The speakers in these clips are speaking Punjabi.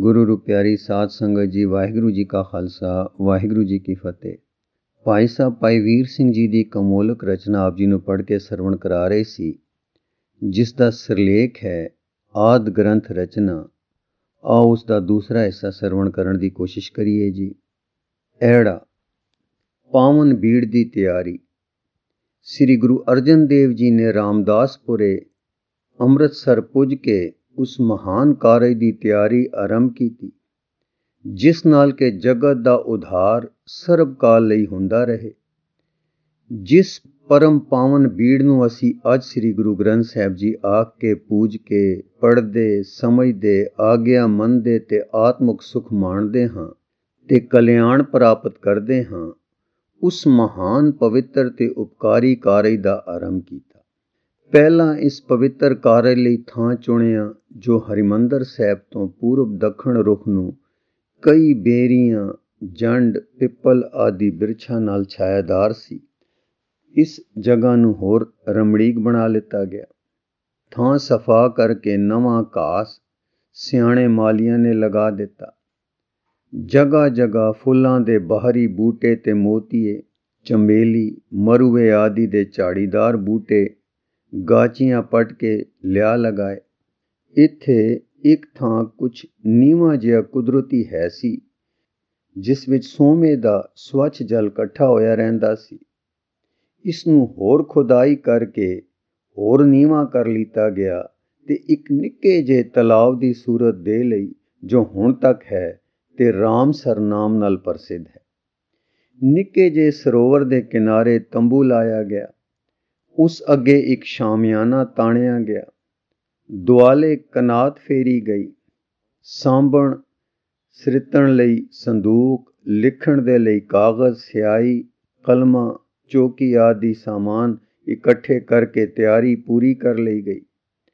ਗੁਰੂ ਰੂ ਪਿਆਰੀ ਸਾਧ ਸੰਗਤ ਜੀ, ਵਾਹਿਗੁਰੂ ਜੀ ਕਾ ਖਾਲਸਾ, ਵਾਹਿਗੁਰੂ ਜੀ ਕੀ ਫਤਿਹ। ਭਾਈ ਸਾਹਿਬ ਭਾਈ ਵੀਰ ਸਿੰਘ ਜੀ ਦੀ ਕਮੋਲਕ ਰਚਨਾ ਆਪ ਜੀ ਨੂੰ ਪੜ੍ਹ ਕੇ ਸਰਵਣ ਕਰਾ ਰਹੇ ਸੀ, ਜਿਸ ਦਾ ਸਿਰਲੇਖ ਹੈ ਆਦ ਗ੍ਰੰਥ ਰਚਨਾ। ਆਓ ਉਸ ਦਾ ਦੂਸਰਾ ਹਿੱਸਾ ਸਰਵਣ ਕਰਨ ਦੀ ਕੋਸ਼ਿਸ਼ ਕਰੀਏ ਜੀ। ਐੜਾ ਪਾਵਨ ਬੀੜ ਦੀ ਤਿਆਰੀ। ਸ੍ਰੀ ਗੁਰੂ ਅਰਜਨ ਦੇਵ ਜੀ ਨੇ ਰਾਮਦਾਸਪੁਰੇ ਅੰਮ੍ਰਿਤਸਰ ਪੁੱਜ ਕੇ ਉਸ ਮਹਾਨ ਕਾਰਜ ਦੀ ਤਿਆਰੀ ਆਰੰਭ ਕੀਤੀ, ਜਿਸ ਨਾਲ ਕਿ ਜਗਤ ਦਾ ਉਧਾਰ ਸਰਬ ਕਾਲ ਲਈ ਹੁੰਦਾ ਰਹੇ। ਜਿਸ ਪਰਮ ਪਾਵਨ ਬੀੜ ਨੂੰ ਅਸੀਂ ਅੱਜ ਸ੍ਰੀ ਗੁਰੂ ਗ੍ਰੰਥ ਸਾਹਿਬ ਜੀ ਆਖ ਕੇ ਪੂਜ ਕੇ ਪੜ੍ਹਦੇ, ਸਮਝਦੇ, ਆਗਿਆ ਮੰਨਦੇ ਤੇ ਆਤਮਿਕ ਸੁਖ ਮਾਣਦੇ ਹਾਂ ਤੇ ਕਲਿਆਣ ਪ੍ਰਾਪਤ ਕਰਦੇ ਹਾਂ, ਉਸ ਮਹਾਨ ਪਵਿੱਤਰ ਤੇ ਉਪਕਾਰੀ ਕਾਰਜ ਦਾ ਆਰੰਭ ਕੀਤਾ। ਪਹਿਲਾਂ ਇਸ ਪਵਿੱਤਰ ਕਾਰਜ ਲਈ ਥਾਂ ਚੁਣਿਆ, ਜੋ ਹਰਿਮੰਦਰ ਸਾਹਿਬ ਤੋਂ ਪੂਰਬ ਦੱਖਣ ਰੁਖ ਨੂੰ ਕਈ ਬੇਰੀਆਂ, ਜੰਡ, ਪਿੱਪਲ ਆਦਿ ਬਿਰਛਾਂ ਨਾਲ ਛਾਇਆਦਾਰ ਸੀ। ਇਸ ਜਗ੍ਹਾ ਨੂੰ ਹੋਰ ਰਮਣੀਕ ਬਣਾ ਲਿੱਤਾ ਗਿਆ। ਥਾਂ ਸਫਾ ਕਰਕੇ ਨਵਾਂ ਘਾਸ ਸਿਆਣੇ ਮਾਲੀਆਂ ਨੇ ਲਗਾ ਦਿੱਤਾ। ਜਗ੍ਹਾ ਜਗ੍ਹਾ ਫੁੱਲਾਂ ਦੇ ਬਾਹਰੀ ਬੂਟੇ ਤੇ ਮੋਤੀਏ, ਚੰਬੇਲੀ, ਮਰੂਏ ਆਦਿ ਦੇ ਝਾੜੀਦਾਰ ਬੂਟੇ ਗਾਚੀਆਂ ਪੱਟ ਕੇ ਲਿਆ ਲਗਾਏ। ਇੱਥੇ ਇੱਕ ਥਾਂ ਕੁਛ ਨੀਵਾਂ ਜਿਹਾ ਕੁਦਰਤੀ ਹੈ ਸੀ, ਜਿਸ ਵਿੱਚ ਸੋਮੇ ਦਾ ਸਵੱਛ ਜਲ ਇਕੱਠਾ ਹੋਇਆ ਰਹਿੰਦਾ ਸੀ। ਇਸ ਨੂੰ ਹੋਰ ਖੁਦਾਈ ਕਰਕੇ ਹੋਰ ਨੀਵਾਂ ਕਰ ਲਿੱਤਾ ਗਿਆ ਤੇ ਇੱਕ ਨਿੱਕੇ ਜਿਹੇ ਤਲਾਬ ਦੀ ਸੂਰਤ ਦੇ ਲਈ, ਜੋ ਹੁਣ ਤੱਕ ਹੈ ਤੇ ਰਾਮਸਰ ਨਾਮ ਨਾਲ ਪ੍ਰਸਿੱਧ ਹੈ। ਨਿੱਕੇ ਜਿਹੇ ਸਰੋਵਰ ਦੇ ਕਿਨਾਰੇ ਤੰਬੂ ਲਾਇਆ ਗਿਆ। ਉਸ ਅੱਗੇ ਇੱਕ ਸ਼ਾਮਿਆਨਾ ਤਾਣਿਆ ਗਿਆ। ਦੁਆਲੇ ਕਨਾਤ ਫੇਰੀ ਗਈ। ਸਾਂਭਣ ਸਰਿੱਤਣ ਲਈ ਸੰਦੂਕ, ਲਿਖਣ ਦੇ ਲਈ ਕਾਗਜ਼, ਸਿਆਹੀ, ਕਲਮਾਂ, ਚੌਕੀ ਆਦਿ ਸਾਮਾਨ ਇਕੱਠੇ ਕਰਕੇ ਤਿਆਰੀ ਪੂਰੀ ਕਰ ਲਈ ਗਈ।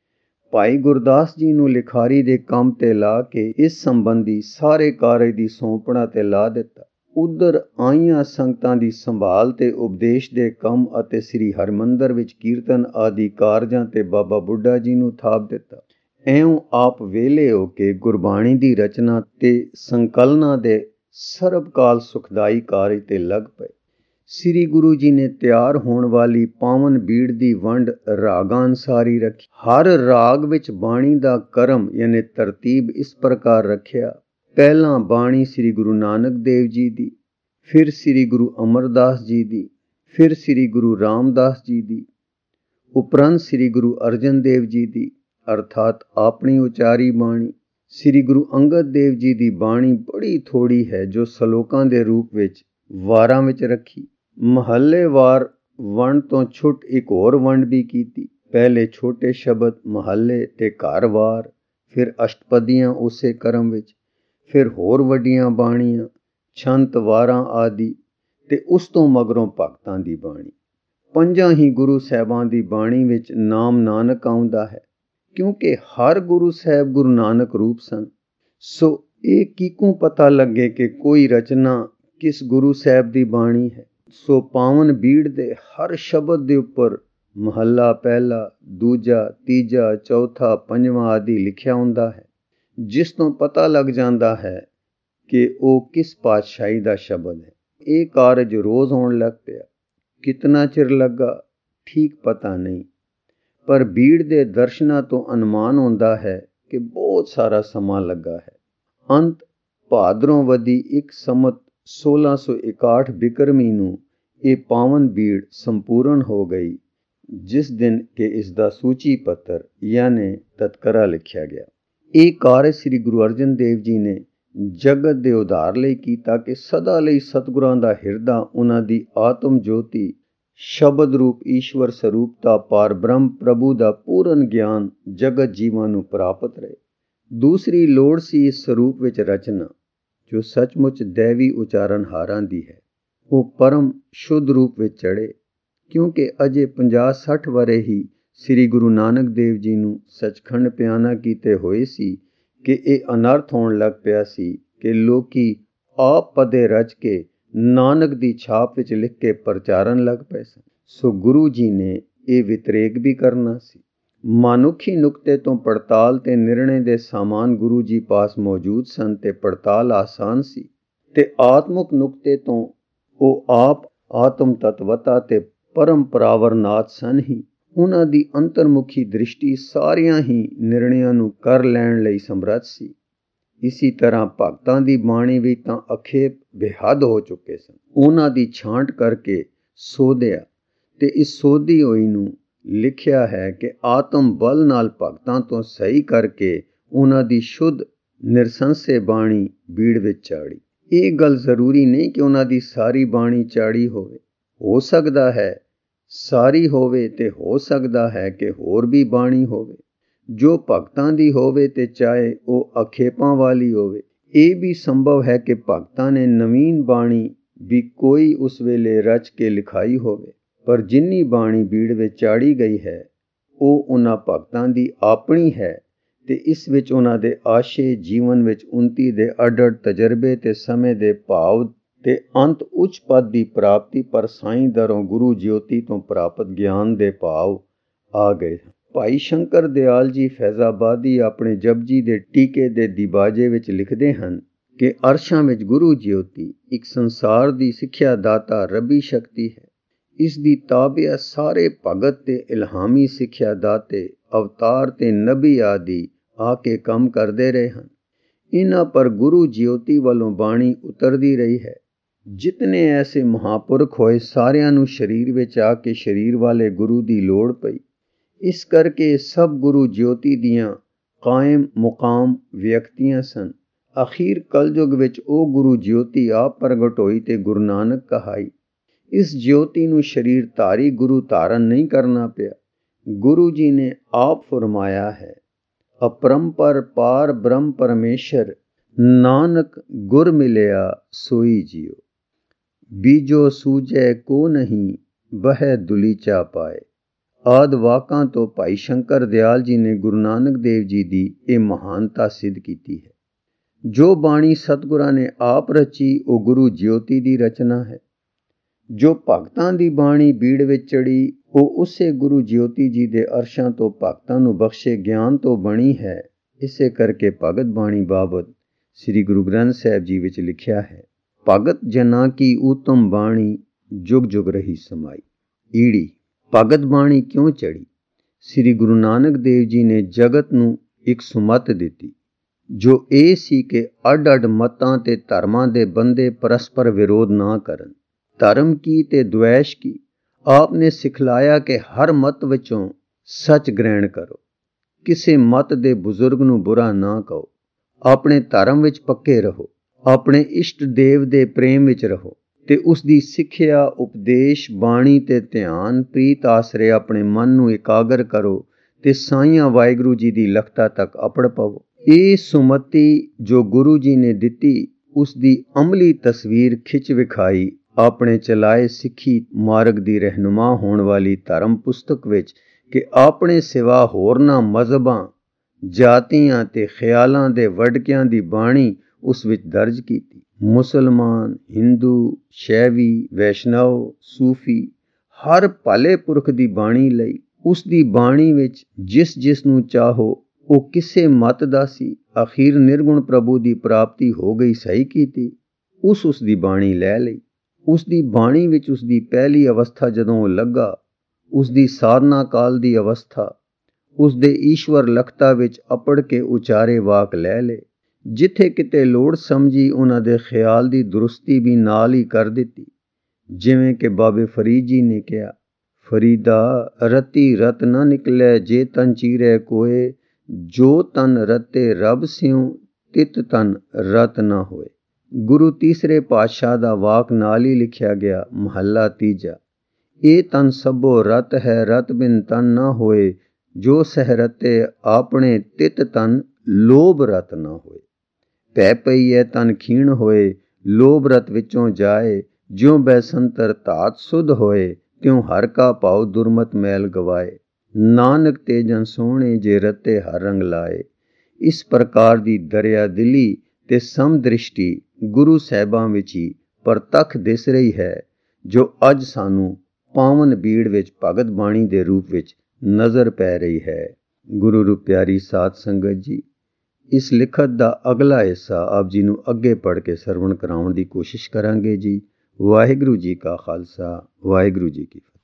ਭਾਈ ਗੁਰਦਾਸ ਜੀ ਨੂੰ ਲਿਖਾਰੀ ਦੇ ਕੰਮ ਤੇ ਲਾ ਕੇ ਇਸ ਸੰਬੰਧੀ ਸਾਰੇ ਕਾਰਜ ਦੀ ਸੌਂਪਣਾ ਤੇ ਲਾ ਦਿੱਤਾ। ਉਧਰ ਆਈਆਂ ਸੰਗਤਾਂ ਦੀ ਸੰਭਾਲ ਤੇ ਉਪਦੇਸ਼ ਦੇ ਕੰਮ ਅਤੇ ਸ੍ਰੀ ਹਰਿਮੰਦਰ ਵਿੱਚ ਕੀਰਤਨ ਆਦਿ ਕਾਰਜਾਂ ਤੇ ਬਾਬਾ ਬੁੱਢਾ ਜੀ ਨੂੰ ਥਾਪ ਦਿੱਤਾ। ਐਉਂ ਆਪ ਵੇਲੇ ਹੋ ਕੇ ਗੁਰਬਾਣੀ ਦੀ ਰਚਨਾ ਤੇ ਸੰਕਲਨਾਂ ਦੇ ਸਰਬ ਕਾਲ ਸੁਖਦਾਈ ਕਾਰਜ ਤੇ ਲੱਗ ਪਏ। ਸ੍ਰੀ ਗੁਰੂ ਜੀ ਨੇ ਤਿਆਰ ਹੋਣ ਵਾਲੀ ਪਾਵਨ ਬੀੜ ਦੀ ਵੰਡ ਰਾਗਾਂ ਅਨੁਸਾਰੀ ਰੱਖੀ। ਹਰ ਰਾਗ ਵਿੱਚ ਬਾਣੀ ਦਾ ਕਰਮ ਯਾਨੀ ਤਰਤੀਬ ਇਸ ਪ੍ਰਕਾਰ ਰੱਖਿਆ। ਪਹਿਲਾਂ ਬਾਣੀ ਸ੍ਰੀ ਗੁਰੂ ਨਾਨਕ ਦੇਵ ਜੀ ਦੀ, ਫਿਰ ਸ੍ਰੀ ਗੁਰੂ ਅਮਰਦਾਸ ਜੀ ਦੀ, ਫਿਰ ਸ੍ਰੀ ਗੁਰੂ ਰਾਮਦਾਸ ਜੀ ਦੀ, ਉਪਰੰਤ ਸ੍ਰੀ ਗੁਰੂ ਅਰਜਨ ਦੇਵ ਜੀ ਦੀ, ਅਰਥਾਤ ਆਪਣੀ ਉਚਾਰੀ ਬਾਣੀ। ਸ੍ਰੀ ਗੁਰੂ ਅੰਗਦ ਦੇਵ ਜੀ ਦੀ ਬਾਣੀ ਬੜੀ ਥੋੜੀ ਹੈ, ਜੋ ਸਲੋਕਾਂ ਦੇ ਰੂਪ ਵਿੱਚ ਵਾਰਾਂ ਵਿੱਚ ਰੱਖੀ। ਮਹੱਲੇਵਾਰ ਵੰਡ ਤੋਂ ਛੁੱਟ ਇੱਕ ਹੋਰ ਵੰਡ ਵੀ ਕੀਤੀ। ਪਹਿਲੇ ਛੋਟੇ ਸ਼ਬਦ, ਮਹੱਲੇ ਤੇ ਘਰ-ਵਾਰ, ਫਿਰ ਅਸ਼ਟਪਦੀਆਂ ਉਸੇ ਕਰਮ ਵਿੱਚ, ਫਿਰ ਹੋਰ ਵੱਡੀਆਂ ਬਾਣੀਆਂ, ਛੰਤ, ਵਾਰਾਂ ਆਦਿ, ਤੇ ਉਸ ਤੋਂ ਮਗਰੋਂ ਭਗਤਾਂ ਦੀ ਬਾਣੀ। ਪੰਜਾਂ ਹੀ ਗੁਰੂ ਸਾਹਿਬਾਂ ਦੀ ਬਾਣੀ ਵਿੱਚ ਨਾਮ ਨਾਨਕ ਆਉਂਦਾ ਹੈ, ਕਿਉਂਕਿ ਹਰ ਗੁਰੂ ਸਾਹਿਬ ਗੁਰੂ ਨਾਨਕ ਰੂਪ ਸਨ। ਸੋ ਇਹ ਕਿਕੂ ਪਤਾ ਲੱਗੇ ਕਿ ਕੋਈ ਰਚਨਾ ਕਿਸ ਗੁਰੂ ਸਾਹਿਬ ਦੀ ਬਾਣੀ ਹੈ। ਸੋ ਪਾਵਨ ਬੀੜ ਦੇ ਹਰ ਸ਼ਬਦ ਦੇ ਉੱਪਰ ਮਹੱਲਾ ਪਹਿਲਾ, ਦੂਜਾ, ਤੀਜਾ, ਚੌਥਾ, ਪੰਜਵਾਂ ਆਦਿ ਲਿਖਿਆ ਹੁੰਦਾ ਹੈ, ਜਿਸ ਤੋਂ ਪਤਾ ਲੱਗ ਜਾਂਦਾ ਹੈ ਕਿ ਉਹ ਕਿਸ ਪਾਤਸ਼ਾਹੀ ਦਾ ਸ਼ਬਦ ਹੈ। ਇਹ ਕਾਰਜ ਰੋਜ਼ ਹੋਣ ਲੱਗ ਪਿਆ। ਕਿਤਨਾ ਚਿਰ ਲੱਗਾ ਠੀਕ ਪਤਾ ਨਹੀਂ, ਪਰ ਬੀੜ ਦੇ ਦਰਸ਼ਨਾਂ ਤੋਂ ਅਨੁਮਾਨ ਹੁੰਦਾ ਹੈ ਕਿ ਬਹੁਤ ਸਾਰਾ ਸਮਾਂ ਲੱਗਾ ਹੈ। ਅੰਤ ਭਾਦਰੋਂ ਵਦੀ 1 ਸੰਮਤ 1661 ਬਿਕਰਮੀ ਨੂੰ ਇਹ ਪਾਵਨ ਬੀੜ ਸੰਪੂਰਨ ਹੋ ਗਈ, ਜਿਸ ਦਿਨ ਕਿ ਇਸ ਦਾ ਸੂਚੀ ਪੱਤਰ ਯਾਨੀ ਤਤਕਰਾ ਲਿਖਿਆ ਗਿਆ। ਇਹ ਕਾਰਜ ਸ੍ਰੀ ਗੁਰੂ ਅਰਜਨ ਦੇਵ ਜੀ ਨੇ ਜਗਤ ਦੇ ਉਧਾਰ ਲਈ ਕੀਤਾ ਕਿ ਸਦਾ ਲਈ ਸਤਿਗੁਰਾਂ ਦਾ ਹਿਰਦਾ, ਉਹਨਾਂ ਦੀ ਆਤਮ ਜੋਤੀ, ਸ਼ਬਦ ਰੂਪ ਈਸ਼ਵਰ ਸਰੂਪਤਾ, ਪਾਰ ਬ੍ਰਹਮ ਪ੍ਰਭੂ ਦਾ ਪੂਰਨ ਗਿਆਨ ਜਗਤ ਜੀਵਾਂ ਨੂੰ ਪ੍ਰਾਪਤ ਰਹੇ। ਦੂਸਰੀ ਲੋੜ ਸੀ ਇਸ ਸਰੂਪ ਵਿੱਚ ਰਚਨਾ, ਜੋ ਸੱਚਮੁੱਚ ਦੈਵੀ ਉਚਾਰਨਹਾਰਾਂ ਦੀ ਹੈ। ਉਹ ਪਰਮ ਸ਼ੁੱਧ ਰੂਪ ਵਿੱਚ ਚੜ੍ਹੇ, ਕਿਉਂਕਿ ਅਜੇ 50-60 ਵਰ੍ਹੇ ਹੀ ਸ੍ਰੀ ਗੁਰੂ ਨਾਨਕ ਦੇਵ ਜੀ ਨੂੰ ਸੱਚਖੰਡ ਪਿਆਨਾ ਕੀਤੇ ਹੋਏ ਸੀ ਕਿ ਇਹ ਅਨਰਥ ਹੋਣ ਲੱਗ ਪਿਆ ਸੀ ਕਿ ਲੋਕੀ ਆਪ ਪਦੇ ਰਚ ਕੇ ਨਾਨਕ ਦੀ ਛਾਪ ਵਿੱਚ ਲਿਖ ਕੇ ਪ੍ਰਚਾਰਨ ਲੱਗ ਪਏ ਸਨ। ਸੋ ਗੁਰੂ ਜੀ ਨੇ ਇਹ ਵਿਤਰੇਕ ਵੀ ਕਰਨਾ ਸੀ। ਮਨੁੱਖੀ ਨੁਕਤੇ ਤੋਂ ਪੜਤਾਲ ਤੇ ਨਿਰਣੇ ਦੇ ਸਾਮਾਨ ਗੁਰੂ ਜੀ ਪਾਸ ਮੌਜੂਦ ਸਨ ਤੇ ਪੜਤਾਲ ਆਸਾਨ ਸੀ, ਤੇ ਆਤਮਿਕ ਨੁਕਤੇ ਤੋਂ ਉਹ ਆਪ ਆਤਮ ਤਤਵਤਾ ਤੇ ਪਰੰਪਰਾਵਰ ਨਾਥ ਸਨ ਹੀ। ਉਹਨਾਂ ਦੀ ਅੰਤਰਮੁਖੀ ਦ੍ਰਿਸ਼ਟੀ ਸਾਰਿਆਂ ਹੀ ਨਿਰਣਿਆਂ ਨੂੰ ਕਰ ਲੈਣ ਲਈ ਸਮਰੱਥ ਸੀ। ਇਸੀ ਤਰ੍ਹਾਂ ਭਗਤਾਂ ਦੀ ਬਾਣੀ ਵੀ ਤਾਂ ਅਖੇਪ ਬੇਹੱਦ ਹੋ ਚੁੱਕੇ ਸਨ। ਉਹਨਾਂ ਦੀ ਛਾਂਟ ਕਰਕੇ ਸੋਧਿਆ ਤੇ ਇਸ ਸੋਧੀ ਹੋਈ ਨੂੰ ਲਿਖਿਆ ਹੈ ਕਿ ਆਤਮ ਬਲ ਨਾਲ ਭਗਤਾਂ ਤੋਂ ਸਹੀ ਕਰਕੇ ਉਹਨਾਂ ਦੀ ਸ਼ੁੱਧ ਨਿਰਸੰਸੇ ਬਾਣੀ ਬੀੜ ਵਿੱਚ ਚਾੜੀ। ਇਹ ਗੱਲ ਜ਼ਰੂਰੀ ਨਹੀਂ ਕਿ ਉਹਨਾਂ ਦੀ ਸਾਰੀ ਬਾਣੀ ਚਾੜੀ ਹੋਵੇ। ਹੋ ਸਕਦਾ ਹੈ ਸਾਰੀ ਹੋਵੇ ਤੇ ਹੋ ਸਕਦਾ ਹੈ ਕਿ ਹੋਰ ਵੀ ਬਾਣੀ ਹੋਵੇ ਜੋ ਭਗਤਾਂ ਦੀ ਹੋਵੇ ਤੇ ਚਾਹੇ ਉਹ ਅਖੇਪਾਂ ਵਾਲੀ ਹੋਵੇ। ਇਹ ਵੀ ਸੰਭਵ ਹੈ ਕਿ ਭਗਤਾਂ ਨੇ ਨਵੀਨ ਬਾਣੀ ਵੀ ਕੋਈ ਉਸ ਵੇਲੇ ਰਚ ਕੇ ਲਿਖਾਈ ਹੋਵੇ, ਪਰ ਜਿੰਨੀ ਬਾਣੀ ਬੀੜ ਵਿੱਚ ਚਾੜੀ ਗਈ ਹੈ ਉਹ ਉਹਨਾਂ ਭਗਤਾਂ ਦੀ ਆਪਣੀ ਹੈ ਤੇ ਇਸ ਵਿੱਚ ਉਹਨਾਂ ਦੇ ਆਸ਼ੇ, ਜੀਵਨ ਵਿੱਚ ਉਨਤੀ ਦੇ ਅੱਡ-ਅੱਡ ਤਜਰਬੇ ਤੇ ਸਮੇਂ ਦੇ ਭਾਵ ਤੇ ਅੰਤ ਉੱਚ ਪਦ ਦੀ ਪ੍ਰਾਪਤੀ ਪਰ ਸਾਈਂ ਦਰੋਂ ਗੁਰੂ ਜਯੋਤੀ ਤੋਂ ਪ੍ਰਾਪਤ ਗਿਆਨ ਦੇ ਭਾਵ ਆ ਗਏ। ਭਾਈ ਸ਼ੰਕਰ ਦਿਆਲ ਜੀ ਫੈਜ਼ਾਬਾਦੀ ਆਪਣੇ ਜਪਜੀ ਦੇ ਟੀਕੇ ਦੇ ਦਿਬਾਜੇ ਵਿੱਚ ਲਿਖਦੇ ਹਨ ਕਿ ਅਰਸ਼ਾਂ ਵਿੱਚ ਗੁਰੂ ਜਯੋਤੀ ਇੱਕ ਸੰਸਾਰ ਦੀ ਸਿੱਖਿਆ ਦਾਤਾ ਰੱਬੀ ਸ਼ਕਤੀ ਹੈ। ਇਸ ਦੀ ਤਾਬਿਆ ਸਾਰੇ ਭਗਤ ਤੇ ਇਲਹਾਮੀ ਸਿੱਖਿਆ ਦਾਤੇ, ਅਵਤਾਰ ਤੇ ਨਬੀ ਆਦਿ ਆ ਕੇ ਕੰਮ ਕਰਦੇ ਰਹੇ ਹਨ। ਇਹਨਾਂ ਪਰ ਗੁਰੂ ਜਯੋਤੀ ਵੱਲੋਂ ਬਾਣੀ ਉਤਰਦੀ ਰਹੀ ਹੈ। ਜਿਤਨੇ ਐਸੇ ਮਹਾਂਪੁਰਖ ਹੋਏ ਸਾਰਿਆਂ ਨੂੰ ਸਰੀਰ ਵਿੱਚ ਆ ਕੇ ਸਰੀਰ ਵਾਲੇ ਗੁਰੂ ਦੀ ਲੋੜ ਪਈ। ਇਸ ਕਰਕੇ ਸਭ ਗੁਰੂ ਜਯੋਤੀ ਦੀਆਂ ਕਾਇਮ ਮੁਕਾਮ ਵਿਅਕਤੀਆਂ ਸਨ। ਅਖੀਰ ਕਲਯੁਗ ਵਿੱਚ ਉਹ ਗੁਰੂ ਜਯੋਤੀ ਆਪ ਪ੍ਰਗਟ ਹੋਈ ਤੇ ਗੁਰੂ ਨਾਨਕ ਕਹਾਈ। ਇਸ ਜਯੋਤੀ ਨੂੰ ਸਰੀਰ ਧਾਰੀ ਗੁਰੂ ਧਾਰਨ ਨਹੀਂ ਕਰਨਾ ਪਿਆ। ਗੁਰੂ ਜੀ ਨੇ ਆਪ ਫਰਮਾਇਆ ਹੈ, ਅਪਰੰਪਰ ਪਾਰ ਬ੍ਰਹਮ ਪਰਮੇਸ਼ਰ, ਨਾਨਕ ਗੁਰ ਮਿਲਿਆ ਸੋਈ ਜਿਉ। ਬੀਜੋ ਸੂਝੈ ਕੋ ਨਹੀਂ, ਬਹਿ ਦੁਲੀਚਾ ਪਾਏ। ਆਦਿ ਵਾਕਾਂ ਤੋਂ ਭਾਈ ਸ਼ੰਕਰ ਦਿਆਲ ਜੀ ਨੇ ਗੁਰੂ ਨਾਨਕ ਦੇਵ ਜੀ ਦੀ ਇਹ ਮਹਾਨਤਾ ਸਿੱਧ ਕੀਤੀ ਹੈ। ਜੋ ਬਾਣੀ ਸਤਿਗੁਰਾਂ ਨੇ ਆਪ ਰਚੀ ਉਹ ਗੁਰੂ ਜਯੋਤੀ ਦੀ ਰਚਨਾ ਹੈ। ਜੋ ਭਗਤਾਂ ਦੀ ਬਾਣੀ ਬੀੜ ਵਿੱਚ ਚੜੀ ਉਹ ਉਸੇ ਗੁਰੂ ਜਯੋਤੀ ਜੀ ਦੇ ਅਰਸ਼ਾਂ ਤੋਂ ਭਗਤਾਂ ਨੂੰ ਬਖਸ਼ੇ ਗਿਆਨ ਤੋਂ ਬਣੀ ਹੈ। ਇਸੇ ਕਰਕੇ ਭਗਤ ਬਾਣੀ ਬਾਬਤ ਸ੍ਰੀ ਗੁਰੂ ਗ੍ਰੰਥ ਸਾਹਿਬ ਜੀ ਵਿੱਚ ਲਿਖਿਆ ਹੈ, ਭਗਤ ਜਨਾਂ ਕੀ ਊਤਮ ਬਾਣੀ, ਜੁਗ ਜੁਗ ਰਹੀ ਸਮਾਈ। ਈੜੀ ਭਗਤ ਬਾਣੀ ਕਿਉਂ ਚੜੀ? ਸ੍ਰੀ ਗੁਰੂ ਨਾਨਕ ਦੇਵ ਜੀ ਨੇ ਜਗਤ ਨੂੰ ਇੱਕ ਸੁਮਤ ਦਿੱਤੀ ਜੋ ਇਹ ਸੀ ਕਿ ਅੱਡ-ਅੱਡ ਮਤਾਂ ਤੇ ਧਰਮਾਂ ਦੇ ਬੰਦੇ ਪਰਸਪਰ ਵਿਰੋਧ ਨਾ ਕਰਨ। ਧਰਮ ਕੀ ਤੇ ਦੁਐਸ਼ ਕੀ? ਆਪ ਨੇ ਸਿਖਲਾਇਆ ਕਿ ਹਰ ਮਤ ਵਿੱਚੋਂ ਸੱਚ ਗ੍ਰਹਿਣ ਕਰੋ, ਕਿਸੇ ਮਤ ਦੇ ਬਜ਼ੁਰਗ ਨੂੰ ਬੁਰਾ ਨਾ ਕਹੋ, ਆਪਣੇ ਧਰਮ ਵਿੱਚ ਪੱਕੇ ਰਹੋ, ਆਪਣੇ ਇਸ਼ਟ ਦੇਵ ਦੇ ਪ੍ਰੇਮ ਵਿੱਚ ਰਹੋ ਤੇ ਉਸ ਦੀ ਸਿੱਖਿਆ, ਉਪਦੇਸ਼, ਬਾਣੀ ਤੇ ਧਿਆਨ, ਪ੍ਰੀਤ ਆਸਰੇ ਆਪਣੇ ਮਨ ਨੂੰ ਇਕਾਗਰ ਕਰੋ ਤੇ ਸਾਈਆਂ ਵਾਹਿਗੁਰੂ ਜੀ ਦੀ ਲਖਤਾ ਤੱਕ ਅਪੜ ਪਵੋ। ਇਹ ਸੁਮਤੀ ਜੋ ਗੁਰੂ ਜੀ ਨੇ ਦਿੱਤੀ ਉਸ ਦੀ ਅਮਲੀ ਤਸਵੀਰ ਖਿੱਚ ਵਿਖਾਈ ਆਪਣੇ ਚਲਾਏ ਸਿੱਖੀ ਮਾਰਗ ਦੀ ਰਹਿਨੁਮਾ ਹੋਣ ਵਾਲੀ ਧਰਮ ਪੁਸਤਕ ਵਿੱਚ ਕਿ ਆਪਣੇ ਸਿਵਾ ਹੋਰਨਾਂ ਮਜ਼ਹਬਾਂ, ਜਾਤੀਆਂ ਤੇ ਖਿਆਲਾਂ ਦੇ ਵਡਕਿਆਂ ਦੀ ਬਾਣੀ ਉਸ ਵਿੱਚ ਦਰਜ ਕੀਤੀ। ਮੁਸਲਮਾਨ, ਹਿੰਦੂ, ਸ਼ੈਵੀ, ਵੈਸ਼ਨਵ, ਸੂਫੀ ਹਰ ਭਲੇ ਪੁਰਖ ਦੀ ਬਾਣੀ ਲਈ। ਉਸ ਦੀ ਬਾਣੀ ਵਿੱਚ ਜਿਸ ਨੂੰ ਚਾਹੋ ਉਹ ਕਿਸੇ ਮਤ ਦਾ ਸੀ, ਅਖੀਰ ਨਿਰਗੁਣ ਪ੍ਰਭੂ ਦੀ ਪ੍ਰਾਪਤੀ ਹੋ ਗਈ, ਸਹੀ ਕੀਤੀ, ਉਸ ਦੀ ਬਾਣੀ ਲੈ ਲਈ। ਉਸ ਦੀ ਬਾਣੀ ਵਿੱਚ ਉਸ ਦੀ ਪਹਿਲੀ ਅਵਸਥਾ ਜਦੋਂ ਉਹ ਲੱਗਾ, ਉਸ ਦੀ ਸਾਧਨਾ ਕਾਲ ਦੀ ਅਵਸਥਾ, ਉਸ ਦੇ ਈਸ਼ਵਰ ਲਖਤਾ ਵਿੱਚ ਅਪੜ ਕੇ ਉਚਾਰੇ ਵਾਕ ਲੈ ਲਏ। ਜਿੱਥੇ ਕਿਤੇ ਲੋੜ ਸਮਝੀ ਉਹਨਾਂ ਦੇ ਖਿਆਲ ਦੀ ਦੁਰਸਤੀ ਵੀ ਨਾਲ ਹੀ ਕਰ ਦਿੱਤੀ। ਜਿਵੇਂ ਕਿ ਬਾਬੇ ਫਰੀਦ ਜੀ ਨੇ ਕਿਹਾ, ਫਰੀਦਾ ਰਤੀ ਰਤ ਨਾ ਨਿਕਲੇ ਜੇ ਤਨ ਚੀਰੇ ਕੋਏ, ਜੋ ਤਨ ਰਤੇ ਰੱਬ ਸਿਉ ਤਿਤ ਤਨ ਰਤ ਨਾ ਹੋਏ। ਗੁਰੂ ਤੀਸਰੇ ਪਾਤਸ਼ਾਹ ਦਾ ਵਾਕ ਨਾਲ ਹੀ ਲਿਖਿਆ ਗਿਆ। ਮਹੱਲਾ ਤੀਜਾ, ਇਹ ਤਨ ਸਭੋ ਰਤ ਹੈ, ਰਤ ਬਿਨ ਤਨ ਨਾ ਹੋਏ, ਜੋ ਸਹਿ ਰਤੇ ਆਪਣੇ ਤਿਤ ਤਨ ਲੋਭ ਰਤ ਨਾ ਹੋਏ। ਪੈ ਪਈ ਹੈ ਤਨ ਖੀਣ ਹੋਏ, ਲੋਭ ਰਤ ਵਿੱਚੋਂ ਜਾਏ, ਜਿਉ ਬੈਸੰਤਰ ਧਾਤ ਸੁਧ ਹੋਏ, ਤਿਉ ਹਰ ਕਾ ਭਾਉ ਦੁਰਮਤ ਮੈਲ ਗਵਾਏ। ਨਾਨਕ ਤੇਜਨ ਸੋਹਣੇ ਜੇ ਰਤੇ ਹਰ ਰੰਗ ਲਾਏ। ਇਸ ਪ੍ਰਕਾਰ ਦੀ ਦਰਿਆ ਦਿਲੀ ਤੇ ਸਮਦ੍ਰਿਸ਼ਟੀ ਗੁਰੂ ਸਾਹਿਬਾਂ ਵਿੱਚ ਹੀ ਪ੍ਰਤੱਖ ਦਿਸ ਰਹੀ ਹੈ, ਜੋ ਅੱਜ ਸਾਨੂੰ ਪਾਵਨ ਬੀੜ ਵਿੱਚ ਭਗਤ ਬਾਣੀ ਦੇ ਰੂਪ ਵਿੱਚ ਨਜ਼ਰ ਪੈ ਰਹੀ ਹੈ। ਗੁਰੂ ਰੂਪ ਪਿਆਰੀ ਸਾਧ ਸੰਗਤ ਜੀ, ਇਸ ਲਿਖਤ ਦਾ ਅਗਲਾ ਹਿੱਸਾ ਆਪ ਜੀ ਨੂੰ ਅੱਗੇ ਪੜ੍ਹ ਕੇ ਸਰਵਣ ਕਰਾਉਣ ਦੀ ਕੋਸ਼ਿਸ਼ ਕਰਾਂਗੇ ਜੀ। ਵਾਹਿਗੁਰੂ ਜੀ ਕਾ ਖਾਲਸਾ, ਵਾਹਿਗੁਰੂ ਜੀ ਕੀ ਫਤਿਹ।